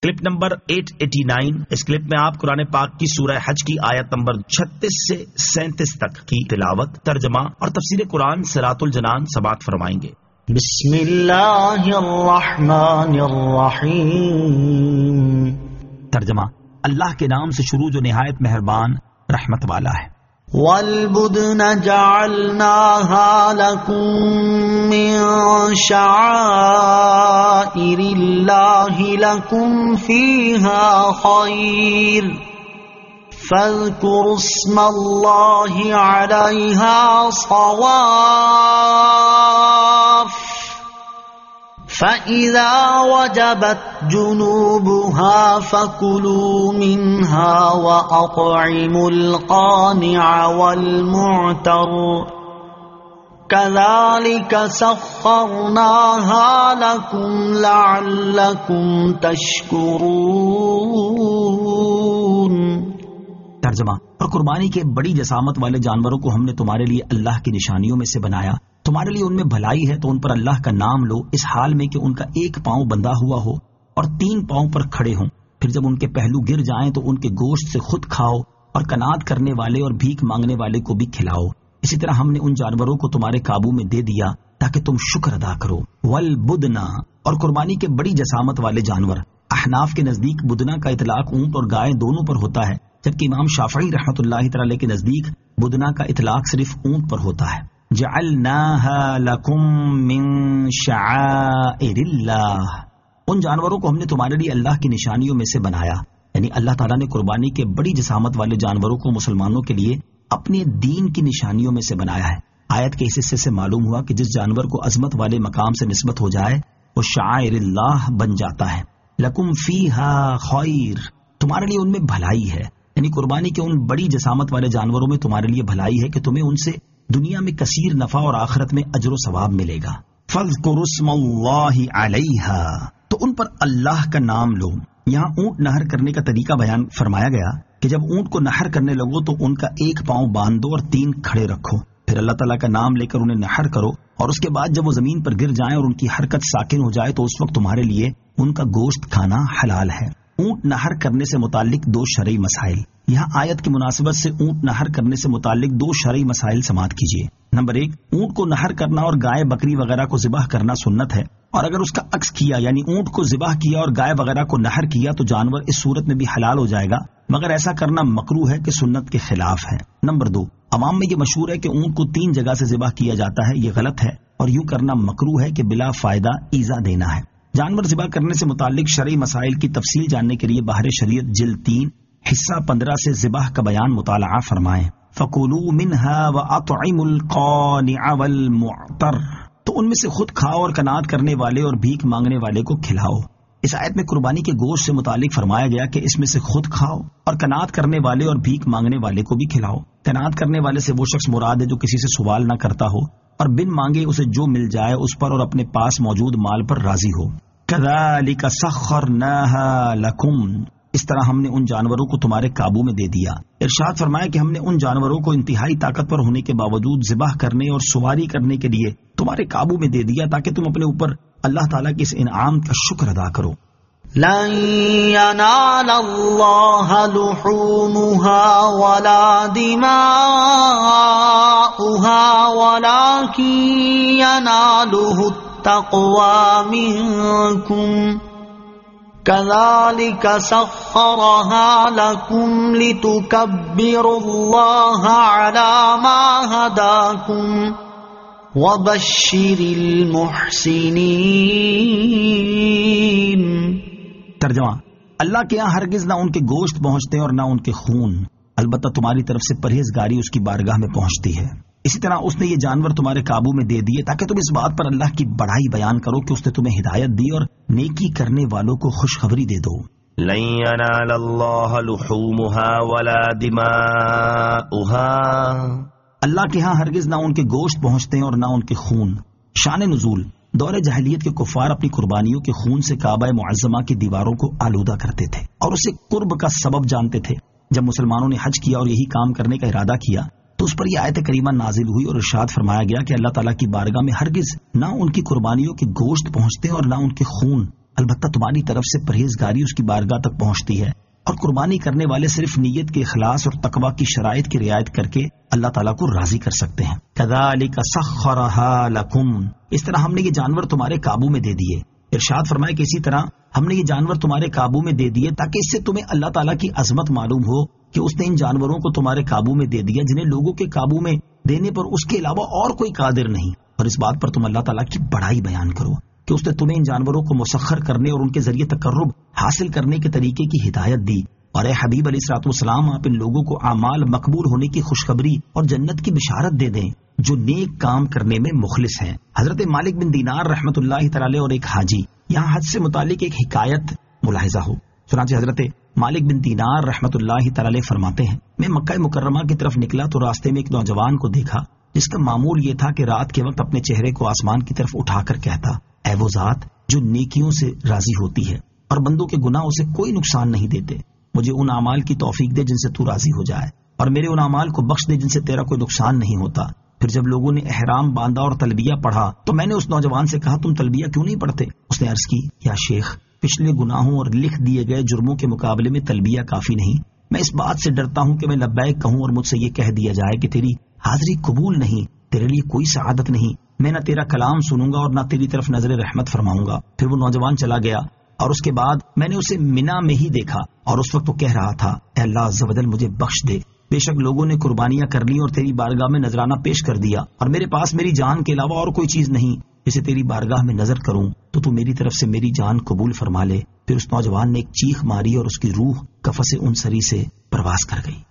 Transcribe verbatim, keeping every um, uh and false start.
Clip number آٹھ سو نناسی، اس clip میں آپ قرآن پاک کی سورہ حج کی آیت نمبر چھتیس سے سینتیس تک کی تلاوت، ترجمہ اور تفسیر قرآن صراط الجنان سماعت فرمائیں گے۔ بسم اللہ الرحمن الرحیم۔ ترجمہ، اللہ کے نام سے شروع جو نہایت مہربان رحمت والا ہے۔ وَالْبُدْنَ جَعَلْنَاهَا لَكُم مِّن شَعَائِرِ اللَّهِ لَكُمْ فِيهَا خَيْرٌ فَاذْكُرُوا اسْمَ اللَّهِ عَلَيْهَا صَوَافَّ فَإِذَا وَجَبَتْ جُنُوبُهَا فَكُلُوا مِنْهَا وَأَطْعِمُوا الْقَانِعَ وَالْمُعْتَرَّ كَذَلِكَ سَخَّرْنَاهَا لَكُمْ لَعَلَّكُمْ تَشْكُرُونَ۔ ترجمہ، اور قربانی کے بڑی جسامت والے جانوروں کو ہم نے تمہارے لیے اللہ کی نشانیوں میں سے بنایا، تمہارے لیے ان میں بھلائی ہے تو ان پر اللہ کا نام لو، اس حال میں کہ ان کا ایک پاؤں بندھا ہوا ہو اور تین پاؤں پر کھڑے ہوں، پھر جب ان کے پہلو گر جائیں تو ان کے گوشت سے خود کھاؤ اور کنات کرنے والے اور بھیک مانگنے والے کو بھی کھلاؤ۔ اسی طرح ہم نے ان جانوروں کو تمہارے قابو میں دے دیا تاکہ تم شکر ادا کرو۔ والبدنا، اور قربانی کے بڑی جسامت والے جانور، احناف کے نزدیک بدنا کا اطلاق اونٹ اور گائے دونوں پر ہوتا ہے، جبکہ امام شافعی رحمۃ اللہ تعالی کے نزدیک بدنا کا اطلاق صرف اونٹ پر ہوتا ہے۔ جعلناها لکم من شعائر اللہ، ان جانوروں کو ہم نے تمہارے لیے اللہ کی نشانیوں میں سے بنایا، یعنی اللہ تعالیٰ نے قربانی کے بڑی جسامت والے جانوروں کو مسلمانوں کے لیے اپنے دین کی نشانیوں میں سے بنایا ہے۔ آیت کے اس حصے سے معلوم ہوا کہ جس جانور کو عظمت والے مقام سے نسبت ہو جائے وہ شعائر اللہ بن جاتا ہے۔ لکم فیہا خیر، تمہارے لیے ان میں بھلائی ہے، یعنی قربانی کے ان بڑی جسامت والے جانوروں میں تمہارے لیے بھلائی ہے کہ تمہیں ان سے دنیا میں کثیر نفع اور آخرت میں اجر و ثواب ملے گا۔ فَاذْكُرُوا اسْمَ اللَّهِ عَلَيْهَا، تو ان پر اللہ کا نام لو۔ یہاں اونٹ نہر کرنے کا طریقہ بیان فرمایا گیا کہ جب اونٹ کو نہر کرنے لگو تو ان کا ایک پاؤں باندھ دو اور تین کھڑے رکھو، پھر اللہ تعالیٰ کا نام لے کر انہیں نہر کرو، اور اس کے بعد جب وہ زمین پر گر جائیں اور ان کی حرکت ساکن ہو جائے تو اس وقت تمہارے لیے ان کا گوشت کھانا حلال ہے۔ اونٹ نہر کرنے سے متعلق دو شرعی مسائل، یہاں آیت کی مناسبت سے اونٹ نہر کرنے سے متعلق دو شرعی مسائل سماعت کیجیے۔ نمبر ایک، اونٹ کو نہر کرنا اور گائے بکری وغیرہ کو ذبح کرنا سنت ہے، اور اگر اس کا عکس کیا یعنی اونٹ کو ذبح کیا اور گائے وغیرہ کو نہر کیا تو جانور اس صورت میں بھی حلال ہو جائے گا، مگر ایسا کرنا مکروہ ہے کہ سنت کے خلاف ہے۔ نمبر دو، عوام میں یہ مشہور ہے کہ اونٹ کو تین جگہ سے ذبح کیا جاتا ہے، یہ غلط ہے اور یوں کرنا مکروہ ہے کہ بلا فائدہ ایذا دینا ہے۔ جانور ذبح کرنے سے متعلق شرعی مسائل کی تفصیل جاننے کے لیے بحر شریعت جلد تین حصہ پندرہ سے ذبح کا بیان مطالعہ فرمائیں۔ فَكُلُوا مِنْهَا وَأَطْعِمُوا الْقَانِعَ وَالْمُعْتَرَّ، تو ان میں سے خود کھاؤ اور کنات کرنے والے اور بھیک مانگنے والے کو کھلاؤ۔ اس آیت میں قربانی کے گوشت سے متعلق فرمایا گیا کہ اس میں سے خود کھاؤ اور کنات کرنے والے اور بھیک مانگنے والے کو بھی کھلاؤ۔ کنات کرنے والے سے وہ شخص مراد ہے جو کسی سے سوال نہ کرتا ہو اور بن مانگے اسے جو مل جائے اس پر اور اپنے پاس موجود مال پر راضی ہو۔ كَذَلِكَ سَخَّرْنَاهَا لَكُمْ، اس طرح ہم نے ان جانوروں کو تمہارے قابو میں دے دیا۔ ارشاد فرمایا کہ ہم نے ان جانوروں کو انتہائی طاقتور ہونے کے باوجود ذبح کرنے اور سواری کرنے کے لیے تمہارے قابو میں دے دیا تاکہ تم اپنے اوپر اللہ تعالیٰ کے اس انعام کا شکر ادا کرو۔ لَن يَنَالَ اللَّهَ لُحُومُهَا وَلَا دِمَاؤُهَا وَلَكِن يَنَالُهُ التَّقْوَى مِنكُمْ كَذَلِكَ سَخَّرَهَا لَكُمْ لِتُكَبِّرُوا اللَّهَ عَلَى مَا هَدَاكُمْ وَبَشِّرِ الْمُحْسِنِينَ۔ ترجمہ، اللہ کے یہاں ہرگز نہ ان کے گوشت پہنچتے اور نہ ان کے خون، البتہ تمہاری طرف سے پرہیزگاری اس کی بارگاہ میں پہنچتی ہے۔ اسی طرح اس نے یہ جانور تمہارے قابو میں دے دیے تاکہ تم اس بات پر اللہ کی بڑائی بیان کرو کہ اس نے تمہیں ہدایت دی اور نیکی کرنے والوں کو خوشخبری دے دو۔ لن ينال اللہ لحومها ولا دماؤها، اللہ کے ہاں ہرگز نہ ان کے گوشت پہنچتے ہیں اور نہ ان کے خون۔ شان نزول، دور جاہلیت کے کفار اپنی قربانیوں کے خون سے کعبہ معظمہ کی دیواروں کو آلودہ کرتے تھے اور اسے قرب کا سبب جانتے تھے۔ جب مسلمانوں نے حج کیا اور یہی کام کرنے کا ارادہ کیا تو اس پر یہ آیت کریمہ نازل ہوئی اور ارشاد فرمایا گیا کہ اللہ تعالیٰ کی بارگاہ میں ہرگز نہ ان کی قربانیوں کے گوشت پہنچتے اور نہ ان کے خون، البتہ تمہاری طرف سے پرہیزگاری اس کی بارگاہ تک پہنچتی ہے، اور قربانی کرنے والے صرف نیت کے اخلاص اور تقوی کی شرائط کی رعایت کر کے اللہ تعالیٰ کو راضی کر سکتے ہیں۔ کذالک سخرھا لکم، اس طرح ہم نے یہ جانور تمہارے قابو میں دے دیے۔ ارشاد فرمائے کہ اسی طرح ہم نے یہ جانور تمہارے قابو میں دے دیے تاکہ اس سے تمہیں اللہ تعالیٰ کی عظمت معلوم ہو کہ اس نے ان جانوروں کو تمہارے قابو میں دے دیا جنہیں لوگوں کے قابو میں دینے پر اس کے علاوہ اور کوئی قادر نہیں، اور اس بات پر تم اللہ تعالیٰ کی بڑائی بیان کرو کہ اس نے تمہیں ان جانوروں کو مسخر کرنے اور ان کے ذریعے تقرب حاصل کرنے کے طریقے کی ہدایت دی۔ اور اے حبیب علیہ الصلوۃ والسلام، آپ ان لوگوں کو اعمال مقبول ہونے کی خوشخبری اور جنت کی بشارت دے دیں جو نیک کام کرنے میں مخلص ہیں۔ حضرت مالک بن دینار رحمۃ اللہ تعالی اور ایک حاجی، یہاں حج سے متعلق ایک حکایت ملاحظہ ہو۔ چنانچہ حضرت مالک بن دینار رحمۃ اللہ تعالی فرماتے ہیں، میں مکہ مکرمہ کی طرف نکلا تو راستے میں ایک نوجوان کو دیکھا جس کا معمول یہ تھا کہ رات کے وقت اپنے چہرے کو آسمان کی طرف اٹھا کر کہتا، اے وہ ذات جو نیکیوں سے راضی ہوتی ہے اور بندوں کے گناہ اسے کوئی نقصان نہیں دیتے، مجھے ان اعمال کی توفیق دے جن سے تو راضی ہو جائے، اور میرے ان اعمال کو بخش دے جن سے تیرا کوئی نقصان نہیں ہوتا۔ پھر جب لوگوں نے احرام باندھا اور تلبیہ پڑھا تو میں نے اس نوجوان سے کہا، تم تلبیہ کیوں نہیں پڑھتے؟ اس نے عرض کی، یا شیخ، پچھلے گناہوں اور لکھ دیے گئے جرموں کے مقابلے میں تلبیہ کافی نہیں، میں اس بات سے ڈرتا ہوں کہ میں لبیک کہوں اور مجھ سے یہ کہہ دیا جائے کہ تیری حاضری قبول نہیں، تیرے لیے کوئی سعادت نہیں، میں نہ تیرا کلام سنوں گا اور نہ تیری طرف نظر رحمت فرماؤں گا۔ پھر وہ نوجوان چلا گیا اور اس کے بعد میں نے اسے منا میں ہی دیکھا، اور اس وقت وہ کہہ رہا تھا، اے اللہ عز و جل مجھے بخش دے، بے شک لوگوں نے قربانیاں کر لی اور تیری بارگاہ میں نذرانہ پیش کر دیا، اور میرے پاس میری جان کے علاوہ اور کوئی چیز نہیں جسے تیری بارگاہ میں نظر کروں تو تو میری طرف سے میری جان قبول فرما لے۔ پھر اس نوجوان نے ایک چیخ ماری اور اس کی روح کفس انصری سے پرواز کر گئی۔